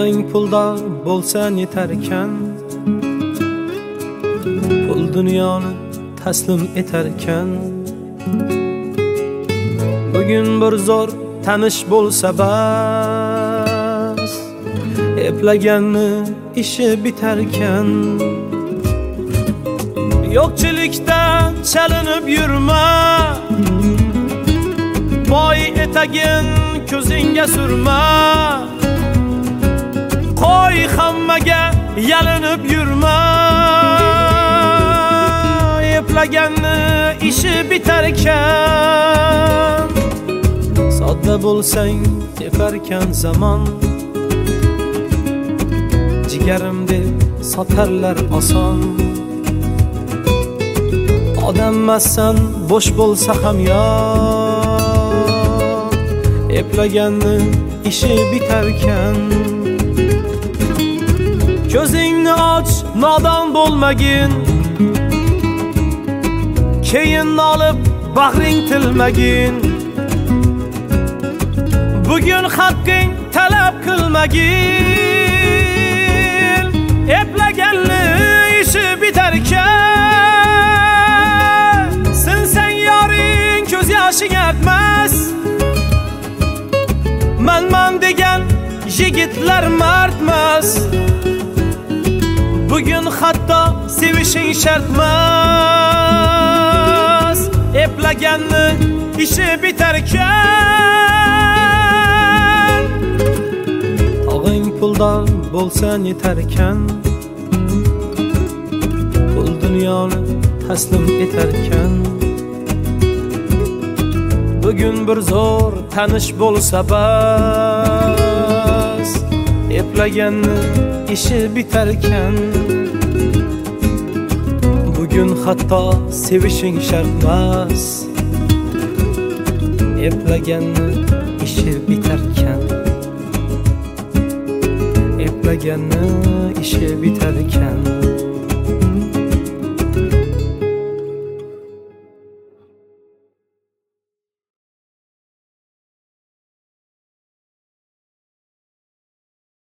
Tog'ing pulda bo'lsa yetarkan, pul dunyoni taslim etarkan. Bugun bir zo'r tanish bo'lsa bas, eplaganni ishi bitarkan. Yo'qchilikda chalinib yurma, boy etagin ko'zingga surma. Qo'y hammaga yalinib yurma, eplaganni ishi bitarkan. Sodda bo'lsang teparkan zamon, jigarim deb sotarlar oson. Odammassan bo'sh bo'lsa ham yo'q, eplaganni ishi bitarkan. Ko'zingni och, nodon bo'lmagin, keyin nolib bag'ring tilmagin. Bugun haqqing talab qilmagin, eplaganni ishi bitarkan. Sinsang yoring ko'z yoshing artmas, man degan yigitlar martmas. Bugun hatto sevishing shartmas, eplaganni ishi bitarkan. Tog'ing pulda bo'lsa yetarkan, pul dunyoni taslim etarkan. Bugun bir zo'r tanish bo'lsa bas, eplaganni ishi bitarkan. Bugun hatto sevishing shartmas, eplaganni ishi bitarkan. Eplaganni ishi bitarkan.